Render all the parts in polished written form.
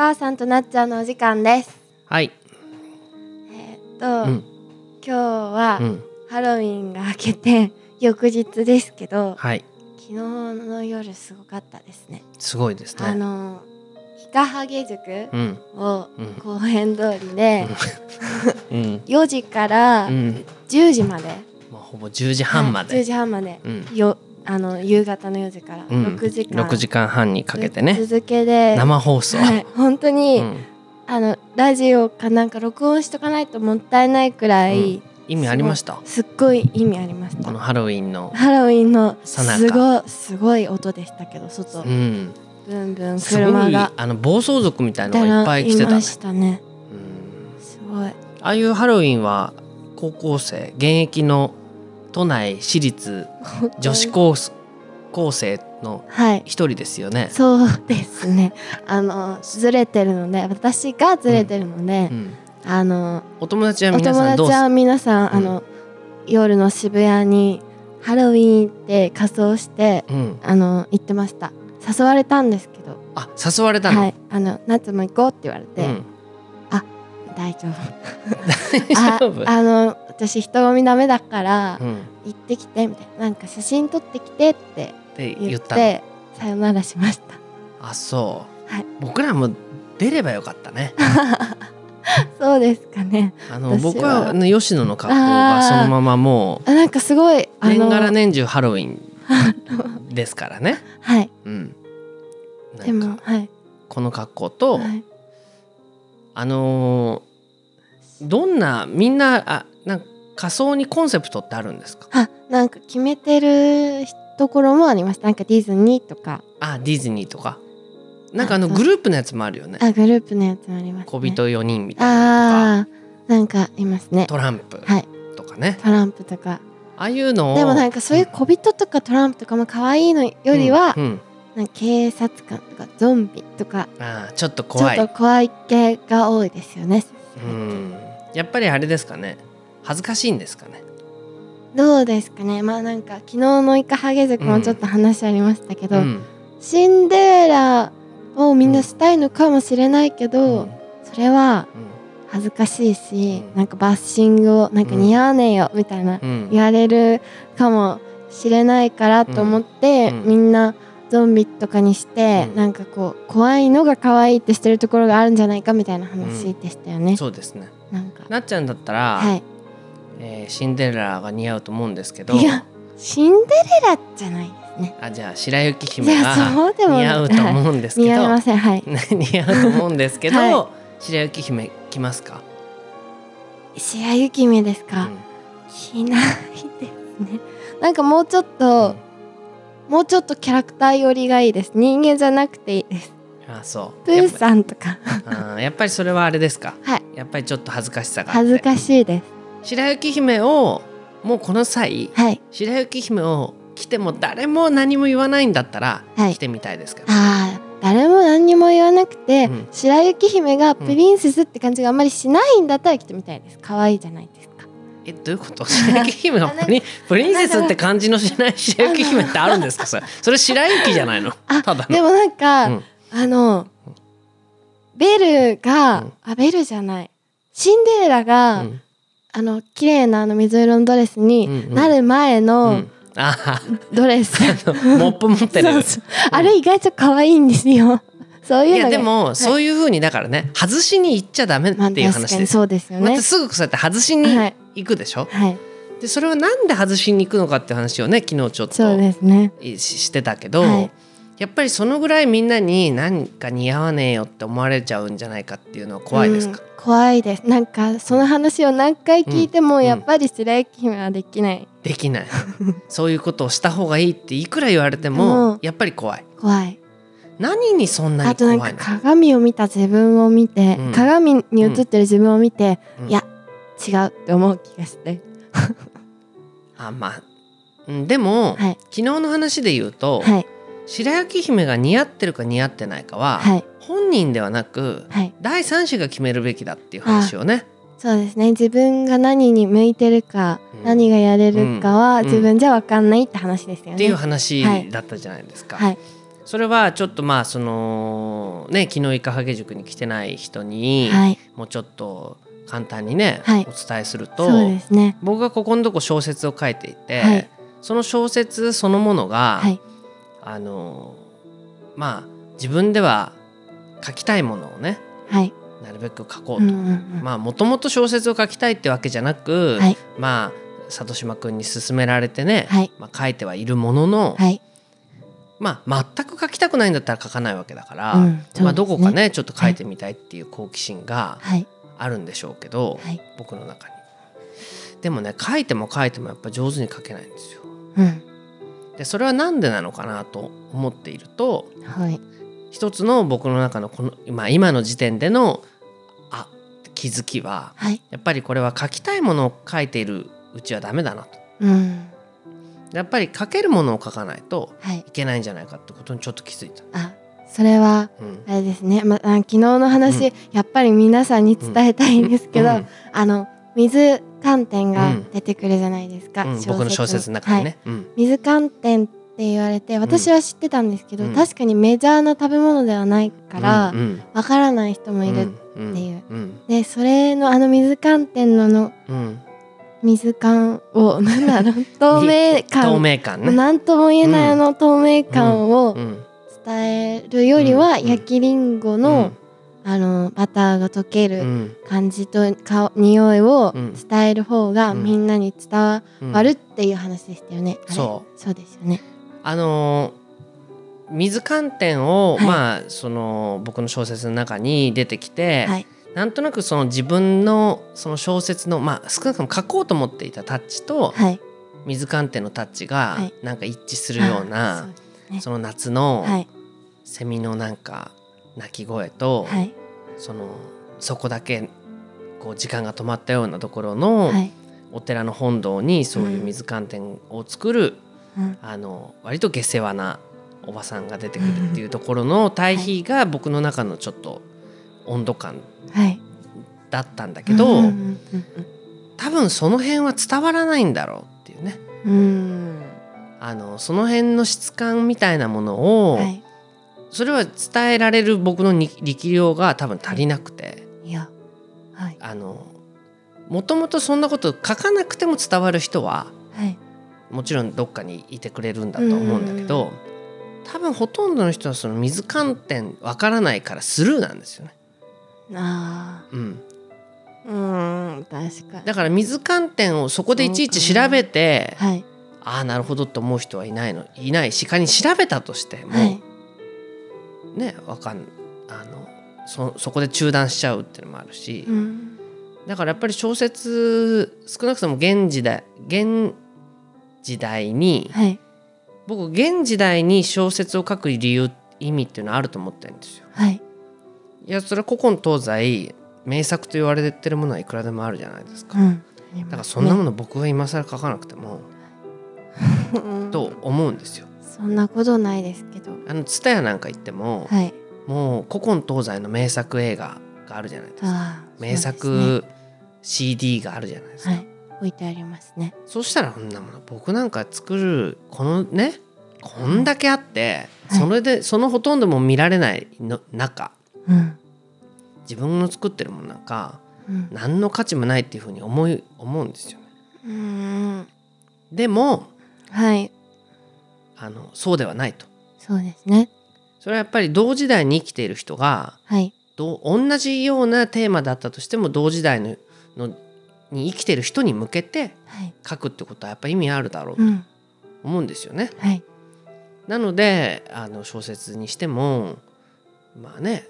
母さんとなっちゃうのお時間です。 はい。 今日はハロウィンが明けて翌日ですけど、 はい、 昨日の夜すごかったですね。 すごいですね。 ヒカハゲ塾を公園通りで、4時から10時まで、 ほぼ10時半まで、 10時半まで、夕方の4時から6時間半にかけてね、 続けで生放送、 本当に、ラジオかなんか録音しとかないともったいないくらい、 意味ありました。 すっごい意味ありました。 このハロウィンのすごい音でしたけど、外、ブンブン車が暴走族みたいなのがいっぱい来てたね。 いましたね。すごい。 ああいうハロウィンは高校生、現役の都内私立女子高生の一人ですよね。 はい、そうですね。ずれてるので、私がずれてるので、 お友達は皆さん夜の渋谷にハロウィンって仮装して、行ってました。誘われたんですけど。 あ、誘われたの？ はい。夏も行こうって言われて、大丈夫。私人混みダメだから、行ってきてみたいな、なんか写真撮ってきてって言ってさよならしました。 あ、そう、 はい、 僕らも出ればよかったね。 そうですかね。 僕は吉野の格好がそのままもうなんかすごい年がら年中ハロウィンですからね。 はい。 でも、この格好と、どんなみんななんか仮装にコンセプトってあるんですか？ なんか決めてるところもありました。なんかディズニーとか。 ディズニーとか。なんかグループのやつもあるよね。 グループのやつもありますね。 小人4人みたいなとか。 なんかいますね。 トランプとかね。 トランプとか。 ああいうのを。 でもなんかそういう小人とかトランプとかも可愛いのよりは、なんか警察官とかゾンビとか。 ちょっと怖い系が多いですよね。 やっぱりあれですかね。恥ずかしいんですかね。 どうですかね。なんか昨日のイカハゲ族もちょっと話ありましたけど、シンデレラをみんなしたいのかもしれないけど、それは恥ずかしいし、なんかバッシングをなんか似合わねえよみたいな言われるかもしれないからと思って、みんなゾンビとかにして、なんかこう怖いのが可愛いってしてるところがあるんじゃないかみたいな話でしたよね。 そうですね。なっちゃんだったら、シンデレラが似合うと思うんですけど。 いや、シンデレラじゃないですね。 じゃあ白雪姫が似合うと思うんですけど。 似合いません。はい。 似合うと思うんですけど、白雪姫着ますか？ 白雪姫ですか？着ないですね。なんかもうちょっとキャラクター寄りがいいです。人間じゃなくていいです。 そう。 プーさんとか。 やっぱりそれはあれですか？ はい。 やっぱりちょっと恥ずかしさがあって。 恥ずかしいです。 白雪姫をもうこの際、白雪姫を着ても誰も何も言わないんだったら着てみたいですけど。 誰も何も言わなくて、白雪姫がプリンセスって感じがあんまりしないんだったら着てみたいです。可愛いじゃないですか。 どういうこと？白雪姫がプリンセスって感じのしない白雪姫ってあるんですか？それ白雪じゃないの？ただの。 でもなんか、ベルが、ベルじゃない、シンデレラが、綺麗な水色のドレスになる前のドレス、 モップ持ってる。 あれ意外と可愛いんですよ。そういうのが。 でもそういう風にだからね、外しに行っちゃダメっていう話です。 そうですよね。 またすぐそうやって外しに行くでしょ。でそれはなんで外しに行くのかっていう話をね、昨日ちょっとしてたけど、やっぱりそのぐらいみんなに何か似合わねえよって思われちゃうんじゃないかっていうのは怖いですか？ 怖いです。なんかその話を何回聞いてもやっぱり白雪姫はできない。そういうことをした方がいいっていくら言われてもやっぱり怖い。何にそんなに怖いの？ あとなんか鏡を見た自分を見て、鏡に映ってる自分を見て、いや違うって思う気がして。 でも、昨日の話で言うと、白雪姫が似合ってるか似合ってないかは、本人ではなく、第三者が決めるべきだっていう話をね。 そうですね。自分が何に向いてるか、何がやれるかは自分じゃ分かんないって話ですよね。 っていう話だったじゃないですか。 それはちょっとまあそのね昨日いかはげ塾に来てない人に、もうちょっと簡単にね、お伝えすると、 そうですね、 僕がここのとこ小説を書いていて、その小説そのものが、まあ自分では書きたいものをね、なるべく書こうと、まあもともと小説を書きたいってわけじゃなく、まあ里島くんに勧められてね、まあ、書いてはいるものの、まあ全く書きたくないんだったら書かないわけだから、まあ、どこかねちょっと書いてみたいっていう好奇心があるんでしょうけど、僕の中に。でもね書いても書いてもやっぱ上手に書けないんですよ。でそれはなんでなのかなと思っていると、一つの僕の中のこの今の時点での気づきは、やっぱりこれは書きたいものを書いているうちはダメだなと。やっぱり書けるものを書かないといけないんじゃないかってことにちょっと気づいた。 それはあれですね、昨日の話、やっぱり皆さんに伝えたいんですけど、水観点が出てくるじゃないですか、 僕の小説の中にね、 水観点って言われて私は知ってたんですけど、確かにメジャーな食べ物ではないからわからない人もいるっていう、でそれの水観点の水感をなんだろう透明感ね、なんとも言えない透明感を伝えるよりは、焼きりんごのバターが溶ける感じと匂いを伝える方がみんなに伝わるっていう話でしたよね。そうですよね。 水観点を、まあその僕の小説の中に出てきて、なんとなくその自分のその小説の、まあ、少なくとも書こうと思っていたタッチと、水観点のタッチがなんか一致するような、その夏のセミのなんか鳴き声と、そこだけこう時間が止まったようなところのお寺の本堂にそういう水観点を作る、割と下世話なおばさんが出てくるっていうところの対比が僕の中のちょっと温度感だったんだけど、多分その辺は伝わらないんだろうっていうね、その辺の質感みたいなものを、それは伝えられる僕の力量が多分足りなくて、もともとそんなこと書かなくても伝わる人は、もちろんどっかにいてくれるんだと思うんだけど、多分ほとんどの人はその水観点わからないからスルーなんですよね。 確かに。 だから水観点をそこでいちいち調べて、ああなるほどって思う人はいないし、仮に調べたとしても、ね、そこで中断しちゃうっていうのもあるし、だからやっぱり小説少なくとも現時代に、僕現時代に小説を書く意味っていうのはあると思ってるんですよ。いやそれは古今東西名作と言われてるものはいくらでもあるじゃないですか、だからそんなもの僕が今更書かなくてもと思うんですよ。 そんなことないですけど、 TSUTAYAなんか行っても、もう古今東西の名作映画があるじゃないですか。名作 CD があるじゃないですか、 置いてありますね。 そしたらこんなもの僕なんか作るこのねこんだけあって、それでそのほとんども見られないの中、自分の作ってるものなんか、何の価値もないっていうふうに思うんですよね。でも、そうではないと。 そうですね。 それはやっぱり同時代に生きている人が、同じようなテーマだったとしても同時代に生きている人に向けて書くってことはやっぱり意味あるだろうと思うんですよね。なので小説にしてもまあね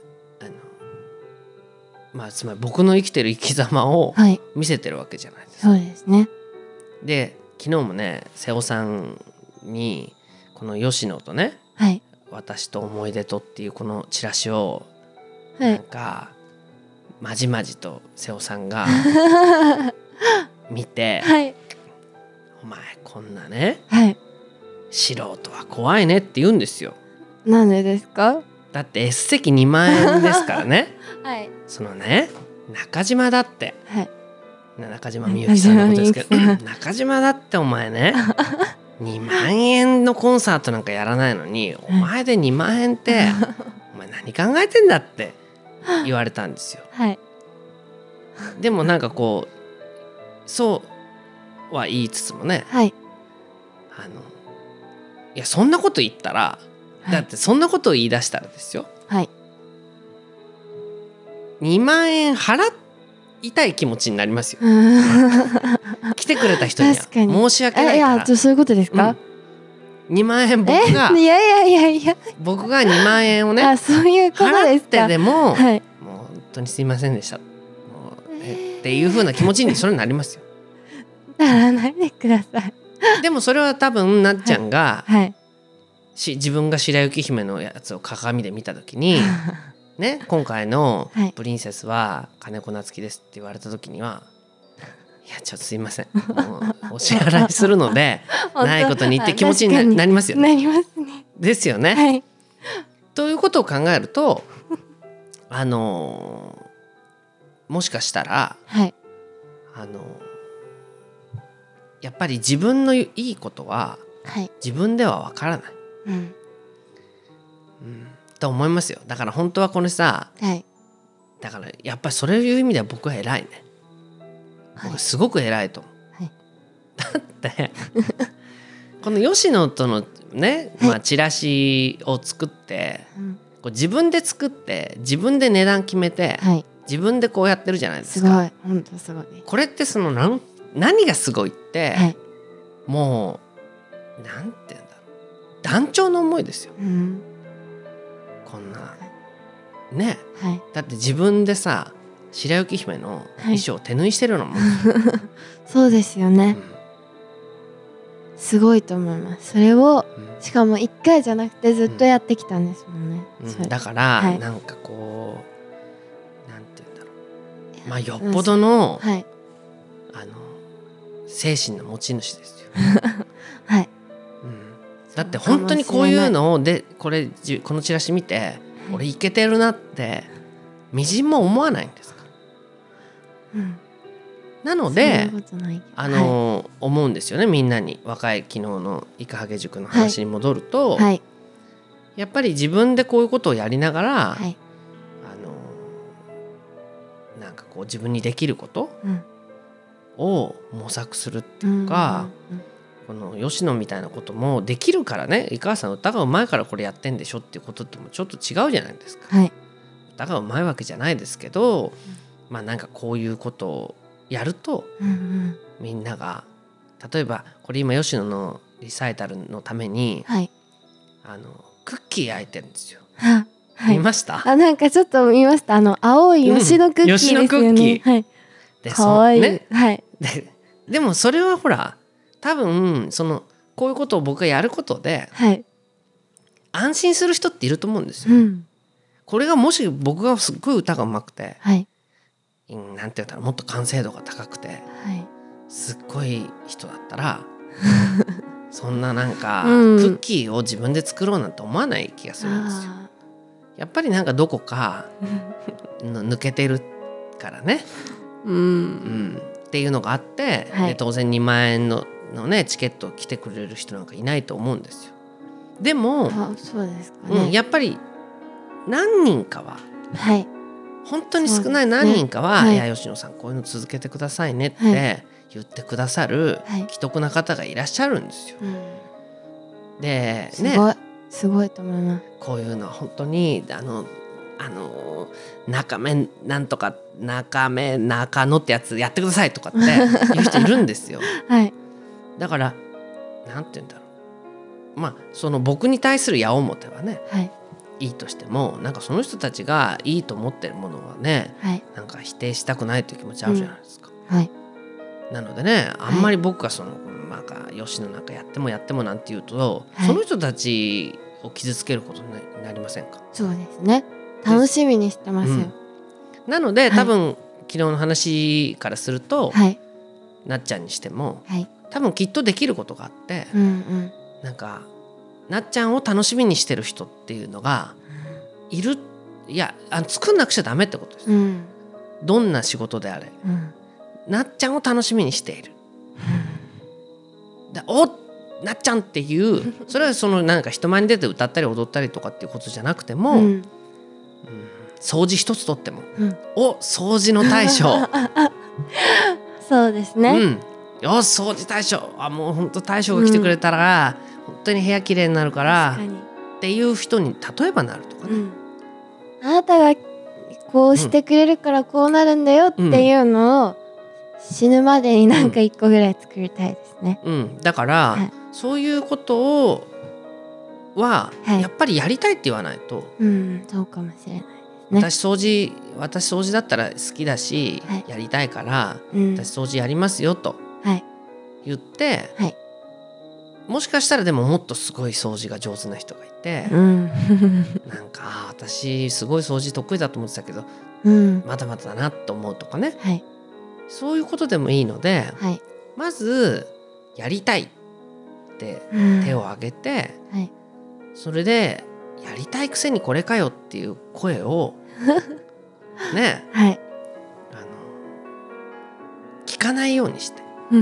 つまり僕の生きてる生き様を見せてるわけじゃないですか。 そうですね。 で昨日もね瀬尾さんにこの吉野とね、私と思い出とっていうこのチラシをなんかまじまじと瀬尾さんが見て、お前こんなね、素人は怖いねって言うんですよ。 なんでですか？ だって S 席2万円ですからね。そのね中島だって、中島みゆきさんのことですけど中島だってお前ね 2万円のコンサートなんかやらないのに、お前で2万円ってお前何考えてんだって言われたんですよ。 はい、 でもなんかこうそうは言いつつもね、 はい、 いやそんなこと言ったら、だってそんなことを言い出したらですよ、 はい、 2万円払いたい気持ちになりますよ。来てくれた人には申し訳ないから。 いやそういうことですか、 2万円僕が僕が2万円をねそういうこと払っですか。 てでも、 はい、 もう本当にすいませんでした、もうっていう風な気持ちにそれになりますよ。 ならないでください。 でもそれは多分なっちゃんが、 はい、 自分が白雪姫のやつを鏡で見た時にね、今回のプリンセスは金子夏樹ですって言われた時には、いやちょっとすいません、もうお支払いするのでないことにって気持ちに なりますよね。 なりますね。 ですよね、 はい、 ということを考えるともしかしたら、 はい、 やっぱり自分のいいことは、はい、自分ではわからない、と思いますよ。だから本当はこれさ、はい、だからやっぱりそういう意味では僕は偉いね、はい、僕すごく偉いと思う、はい、だってこの吉野とのね、チラシを作って、こう自分で作って自分で値段決めて、はい、自分でこうやってるじゃないですか。 すごい、本当すごい。 これってその何がすごいって、はい、もうなんていうんだろう、団長の思いですよ、こんなね、はい、だって自分でさ白雪姫の衣装を手縫いしてるのも、 そうですよね、すごいと思います。それを、しかも1回じゃなくてずっとやってきたんですもんね、 だから、はい、なんかこうなんていうんだろう、まあよっぽどの、はい、精神の持ち主ですよはい、だって本当にこういうのをでこのチラシ見て、はい、俺イケてるなってみじんも思わないんですから、なので思うんですよね、みんなに。若い昨日のイカハゲ塾の話に戻ると、はい、やっぱり自分でこういうことをやりながら、はい、なんかこう自分にできることを模索するっていうか、この吉野みたいなこともできるからね、井川さん歌がうまいからこれやってんでしょっていうことってもちょっと違うじゃないですか、はい、歌がうまいわけじゃないですけど、まあなんかこういうことをやると、みんなが例えばこれ今吉野のリサイタルのために、はい、クッキー焼いてるんですよ、はい、見ました？ なんかちょっと見ました。青い吉野クッキーですよね、吉野クッキー、はい、かわいい、ね、はい、 でもそれはほら多分こういうことを僕がやることで、はい、安心する人っていると思うんですよ、これがもし僕がすっごい歌がうまくて、はい、なんて言ったらもっと完成度が高くて、はい、すっごい人だったらそんななんか、クッキーを自分で作ろうなんて思わない気がするんですよ。やっぱりなんかどこか抜けてるからね、っていうのがあって、はい、で当然2万円のね、チケットを来てくれる人なんかいないと思うんですよ。でもそうですかね、 やっぱり何人かは、はい、本当に少ない何人かは、いや吉野さんこういうの続けてくださいねって言ってくださる既得な方がいらっしゃるんですよ、でね、 すごいと思います。 こういうのは本当に中目なんとか中野ってやつやってくださいとかって言う人いるんですよ、はい、だからなんて言うんだろう、まあその僕に対する矢面はね、はい、いいとしてもなんかその人たちがいいと思ってるものはね、はい、なんか否定したくないという気持ちあるじゃないですか、はい、なのでね、あんまり僕がなんか吉野なんかやってもなんて言うと、はい、その人たちを傷つけることになりませんか？ そうですね、楽しみにしてますよ、 なので、多分昨日の話からすると、はい、なっちゃんにしても、はい、多分きっとできることがあって、なんかなっちゃんを楽しみにしてる人っていうのがいる、いや作んなくちゃダメってことです、どんな仕事であれ、なっちゃんを楽しみにしている、おっなっちゃんっていうそれはそのなんか人前に出て歌ったり踊ったりとかっていうことじゃなくても、掃除一つとっても、お掃除の大将そうですね、 よし掃除大将もう本当大将が来てくれたら、本当に部屋きれいになるからっていう人に例えばなるとかね、 あなたがこうしてくれるからこうなるんだよっていうのを死ぬまでになんか1個ぐらい作りたいですね、 だから、そういうことはやっぱりやりたいって言わないと、 そうかもしれないですね。 私掃除だったら好きだし、やりたいから、私掃除やりますよと言って、もしかしたらでももっとすごい掃除が上手な人がいて、なんか私すごい掃除得意だと思ってたけど、まだまだだなと思うとかね、そういうことでもいいので、まずやりたいって手を挙げて、それでやりたいくせにこれかよっていう声をね、聞かないようにして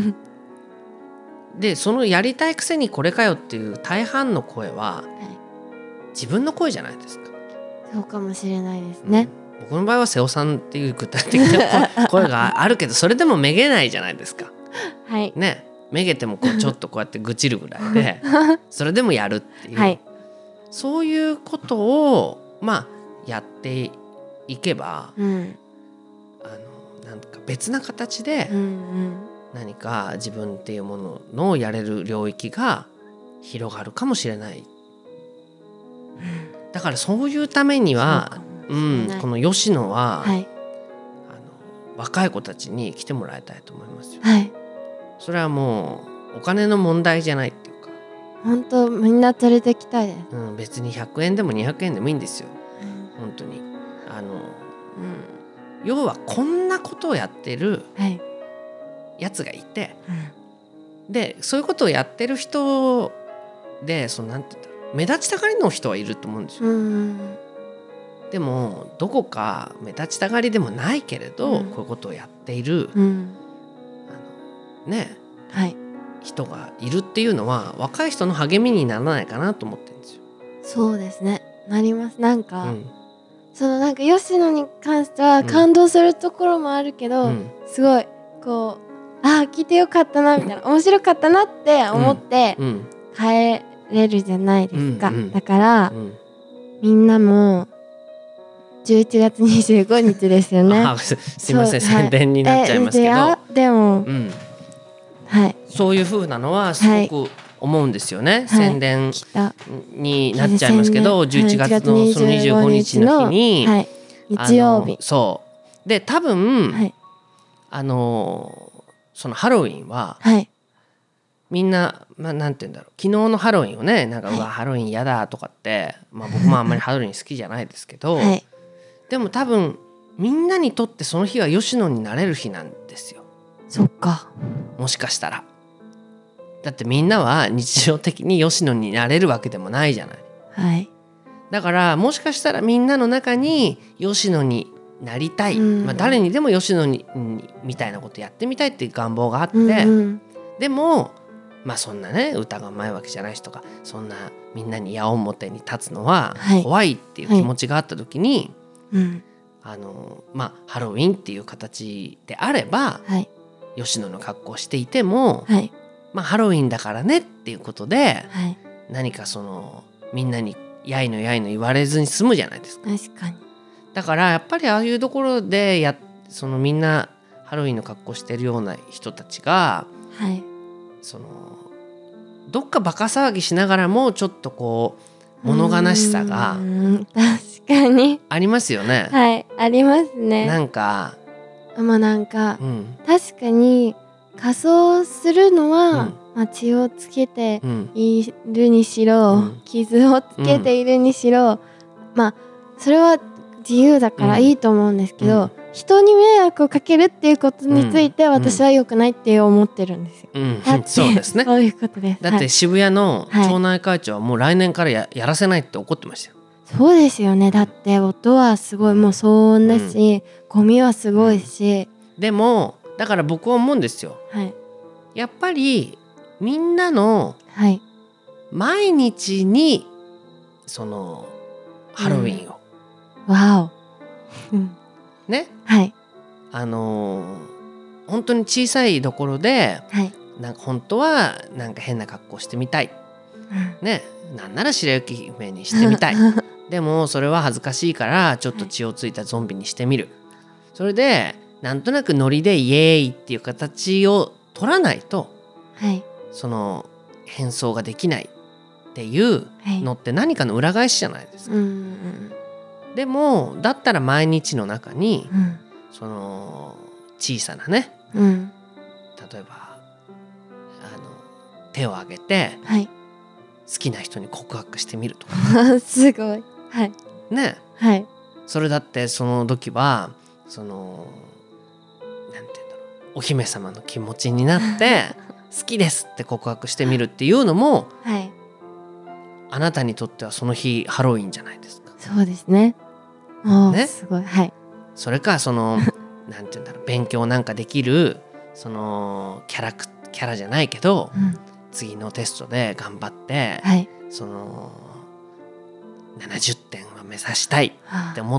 でそのやりたいくせにこれかよっていう大半の声は、自分の声じゃないですか。 そうかもしれないですね、 僕の場合は瀬尾さんっていう具体的な声があるけどそれでもめげないじゃないですか、ね、めげてもちょっとこうやって愚痴るぐらいでそれでもやるっていう、そういうことをやっていけば、なんか別な形で何か自分っていうもののやれる領域が広がるかもしれない、だからそういうためにはこの吉野は、若い子たちに来てもらいたいと思いますよ、それはもうお金の問題じゃないっていうか、 本当みんな連れてきたいです、 別に100円でも200円でもいいんですよ、本当に要はこんなことをやってるやつがいて、でそういうことをやってる人でなんて言ったら目立ちたがりの人はいると思うんですよ、でもどこか目立ちたがりでもないけれど、こういうことをやっている、人がいるっていうのは若い人の励みにならないかなと思ってるんですよ。 そうですね、なります。なんか、なんか吉野に関しては感動するところもあるけど、すごいこう聞いてよかったなみたいな面白かったなって思って帰れるじゃないですか、だから、みんなも11月25日ですよね。 すいません、宣伝になっちゃいますけど、 でも、 そういう風なのはすごく思うんですよね、宣伝になっちゃいますけど、11月のその25日の日に、 日曜日そうで多分、そのハロウィンは、みんな、なんて言うんだろう、昨日のハロウィンをね、なんか、うわハロウィン嫌だとかって、僕もあんまりハロウィン好きじゃないですけど、でも多分みんなにとってその日は吉野になれる日なんですよ。 そっか。 もしかしたらだってみんなは日常的に吉野になれるわけでもないじゃない、だからもしかしたらみんなの中に吉野になりたい、誰にでも吉野にみたいなことやってみたいっていう願望があって、でもそんなね歌がうまいわけじゃない人がそんなみんなに矢面に立つのは怖いっていう気持ちがあった時に、ハロウィンっていう形であれば、吉野の格好をしていても、ハロウィンだからねっていうことで、何かみんなにやいのやいの言われずに済むじゃないですか。 確かに。 だからやっぱりああいうところでみんなハロウィンの格好してるような人たちが、どっかバカ騒ぎしながらもちょっとこう物悲しさが確かにありますよね。 ありますね。 なんか確かに仮装するのは、血をつけているにしろ、傷をつけているにしろ、それは自由だからいいと思うんですけど、人に迷惑をかけるっていうことについて私は良くないって思ってるんですよ。 そうですね。 そういうことです。 だって渋谷の町内会長はもう来年からやらせないって怒ってましたよ。 そうですよね。だって音はすごいもう騒音だし、ゴミはすごいし、 でもだから僕は思うんですよ、やっぱりみんなのはい、 毎日にそのハロウィンを、 わおね、 はい、 本当に小さいところで、 はい、 なんか本当はなんか変な格好してみたい、ね、なんなら白雪姫にしてみたいでもそれは恥ずかしいからちょっと血をついたゾンビにしてみる、それでなんとなくノリでイエーイっていう形を取らないと、 はい、 その変装ができないっていうのって何かの裏返しじゃないですか、でもだったら毎日の中に、その小さなね、例えば手を挙げて、はい、好きな人に告白してみるとかすごい、はい、 ね、はい、それだってその時はそのなんていうんだろう、お姫様の気持ちになって好きですって告白してみるっていうのも、はい、あなたにとってはその日ハロウィンじゃないですか。 そうですね。ね、すごい、はい。 それかそのなんていうんだろう、勉強なんかできるそのキャラじゃないけど、次のテストで頑張って、はい、その70点は目指したいって思って、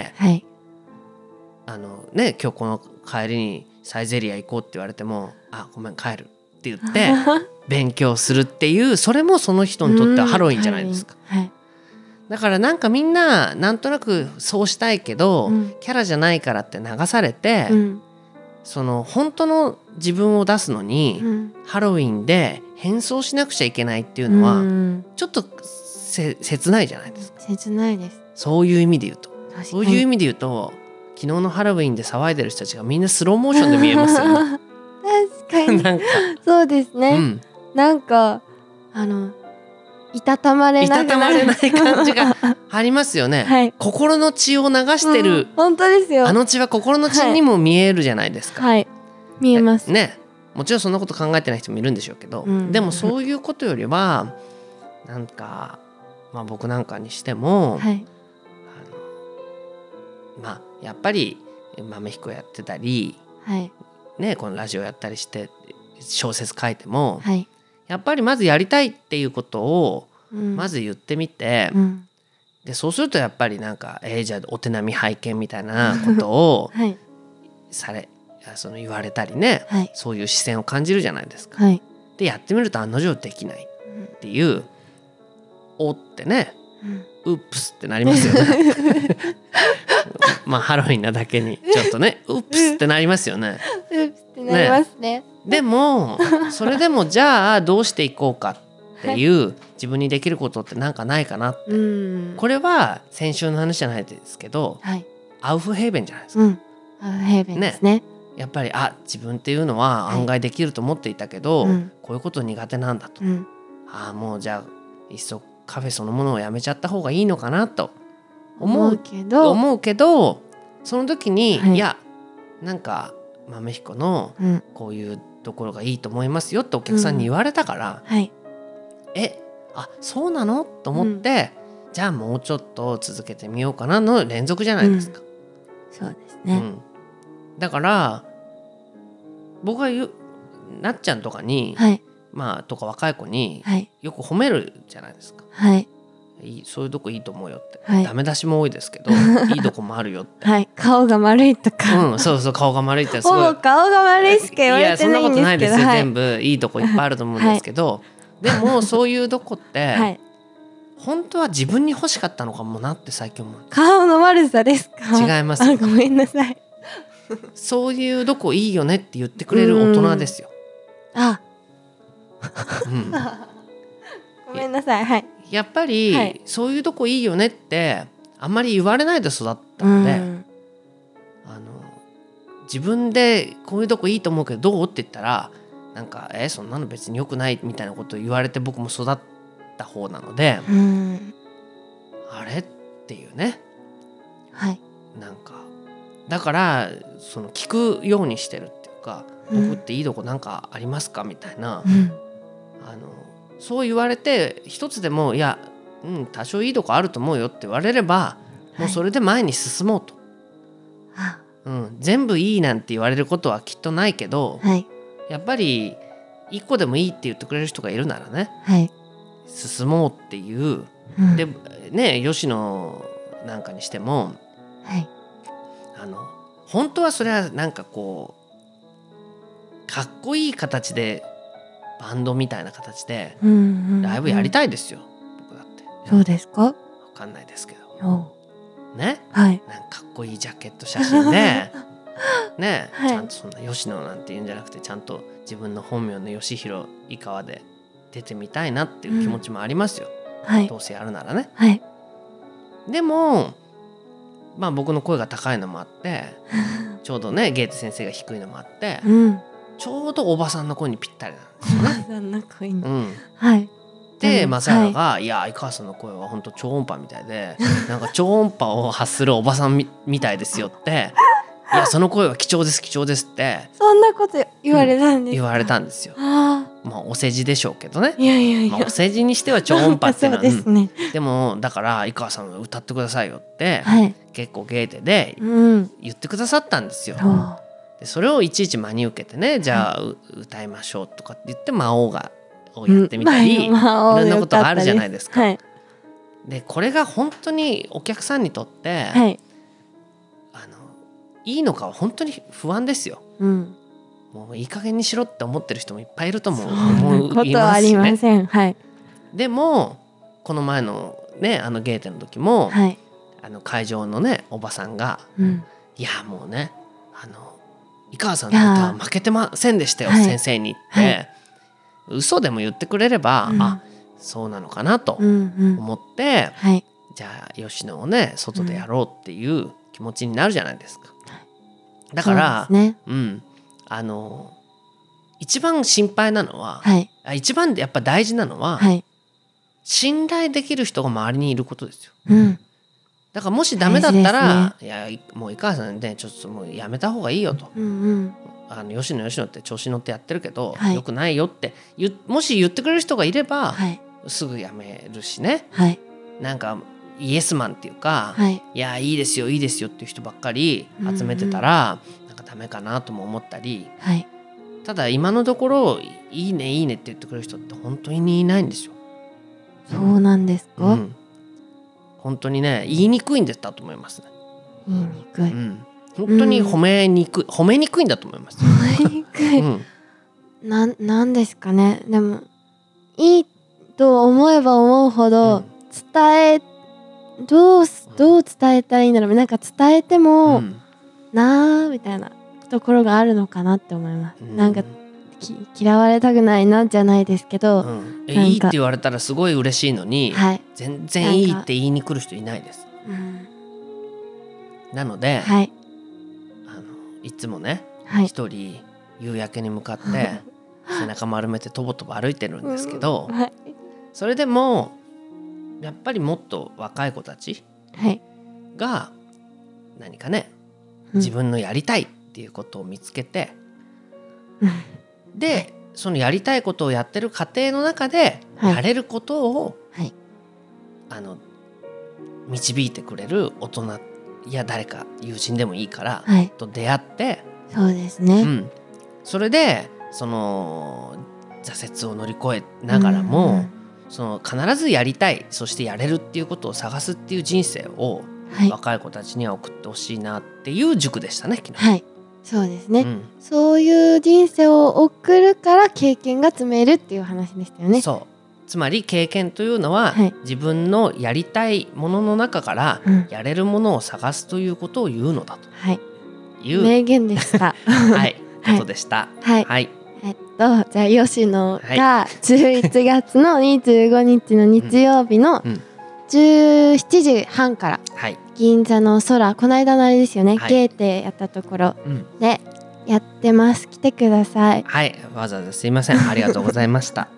はい、ね、今日この帰りにサイゼリア行こうって言われても、あ、ごめん帰るって言って勉強するっていう、それもその人にとってはハロウィンじゃないですか、はい、だからなんかみんななんとなくそうしたいけど、キャラじゃないからって流されて、その本当の自分を出すのに、ハロウィンで変装しなくちゃいけないっていうのは、ちょっと切ないじゃないですか。 切ないです。 そういう意味で言うと、そういう意味で言うと、昨日のハロウィンで騒いでる人たちがみんなスローモーションで見えますよね確かになんかそうですね、なんかいたたまれない感じがありますよね、はい、心の血を流してる、 本当ですよ。 あの血は心の血にも見えるじゃないですか、 はい、見えますね。もちろんそんなこと考えてない人もいるんでしょうけど、でもそういうことよりはなんか、まあ、僕なんかにしても、はい、まあやっぱり豆彦やってたり、はいね、このラジオやったりして小説書いても、はい、やっぱりまずやりたいっていうことをまず言ってみて、でそうするとやっぱりなんかじゃあお手並み拝見みたいなことを、はい、その言われたりね、はい、そういう視線を感じるじゃないですか、はい、でやってみると案の定できないっていう、おってね、ウップスってなりますよねまあハロウィンなだけにちょっとねウップスってなりますよねウップスってなりますね。 でもそれでもじゃあどうしていこうかっていう、自分にできることってなんかないかなって、これは先週の話じゃないですけど、はい、アウフヘーベンじゃないですか、 アウフヘーベンですね。 やっぱり自分っていうのは案外できると思っていたけど、こういうこと苦手なんだと、もうじゃあいっそカフェそのものをやめちゃった方がいいのかなと思うけどその時に、いやなんか豆彦のこういうところがいいと思いますよってお客さんに言われたから、そうなのと思って、じゃあもうちょっと続けてみようかなの連続じゃないですか、 そうですね、 だから僕はなっちゃんとかに、まあとか若い子によく褒めるじゃないですか、そういうとこいいと思うよって、ダメ出しも多いですけどいいとこもあるよって、 顔が丸いとか、 そうそう、顔が丸いってすごい顔が丸いしか言われてないんですけど、 いやそんなことないですよ、全部いいとこいっぱいあると思うんですけど、でもそういうとこって、本当は自分に欲しかったのかもなって最近思う。 顔の悪さですか？ 違います。 ごめんなさいそういうとこいいよねって言ってくれる大人ですよ。 ごめんなさい、はい。 やっぱり、そういうとこいいよねってあんまり言われないで育ったので、自分でこういうとこいいと思うけどどうって言ったらなんかそんなの別に良くないみたいなことを言われて僕も育った方なので、あれっていうね、なんかだからその聞くようにしてるっていうか、僕っていいとこなんかありますかみたいな、そう言われて一つでもいや、多少いいとこあると思うよって言われれば、もうそれで前に進もうと、全部いいなんて言われることはきっとないけど、やっぱり 1個でもいいって言ってくれる人がいるならね、 はい、 進もうっていう、でね、吉野なんかにしても、 はい、 本当はそれはなんかこうかっこいい形でバンドみたいな形でライブやりたいですよ、僕だって。 そうですか？わかんないですけどね、 はい、 なんかかっこいいジャケット写真でね、 はい、 ちゃんとそんな吉野なんて言うんじゃなくて、ちゃんと自分の本名の吉弘井川で出てみたいなっていう気持ちもありますよ、 はい、 どうせやるならね、 はい、 でもまあ僕の声が高いのもあってちょうどねゲーテ先生が低いのもあって、ちょうどおばさんの声にぴったりなんですよね。おばさんの声に、はい。で正原が、いや井川さんの声は本当超音波みたいでなんか超音波を発するおばさん みたいですよっていやその声は貴重です貴重ですってそんなこと言われたんですか？言われたんですよ。まあお世辞でしょうけどね。 いやいやいや、 まあ、お世辞にしては超音波っていうのはそうですね、 でもだから井川さんは歌ってくださいよって、結構ゲーテで言ってくださったんですよ。でそれをいちいち真に受けてね、じゃあ、歌いましょうとかって言って魔王をやってみたり、いろんなことがあるじゃないですか。でこれが本当にお客さんにとって、いいのかは本当に不安ですよ。もういい加減にしろって思ってる人もいっぱいいると思いますね。でもこの前のねゲーテの時も、会場のねおばさんが、いやもうね井川さんの歌は負けてませんでしたよ、先生にって、嘘でも言ってくれれば、あそうなのかなと思って、じゃあ吉野をね外でやろうっていう気持ちになるじゃないですか。だから、一番心配なのは、一番やっぱ大事なのは、信頼できる人が周りにいることですよ。だからもしダメだったら、いやもう井川さんねちょっともうやめた方がいいよと、吉野って調子乗ってやってるけど、よくないよってもし言ってくれる人がいれば、すぐやめるしね、なんかイエスマンっていうか、いやいいですよいいですよっていう人ばっかり集めてたら、なんかダメかなとも思ったり、ただ今のところいいねいいねって言ってくれる人って本当にいないんですよ。 そうなんですか？ 本当にね言いにくいんだったと思いますね。 言いにくい、 本当に褒めにくいんだと思います。 褒めにくい、なんですかね。でもいいと思えば思うほど、どう伝えたらいいんだろう。なんか伝えても、なーみたいなところがあるのかなって思います。なんか嫌われたくないなじゃないですけど、 いいって言われたらすごい嬉しいのに、全然いいって言いに来る人いないです。なので、いつもね一人夕焼けに向かって背中丸めてとぼとぼ歩いてるんですけど、それでもやっぱりもっと若い子たちが何かね、自分のやりたいっていうことを見つけて、でそのやりたいことをやってる過程の中でやれることを、導いてくれる大人や誰か友人でもいいから、と出会って、 そうですね、 それでその挫折を乗り越えながらも、その必ずやりたい、そしてやれるっていうことを探すっていう人生を、若い子たちには送ってほしいなっていう塾でしたね昨日。 そうですね、そういう人生を送るから経験が積めるっていう話でしたよね。 そうつまり経験というのは、自分のやりたいものの中からやれるものを探すということを言うのだという、 名言でしたことでした。 じゃあ吉野が11月の25日の日曜日の17時半から、銀座の空、この間のあれですよね、ゲーテやったところでやってます。来てください。 わざわざすいません、ありがとうございました。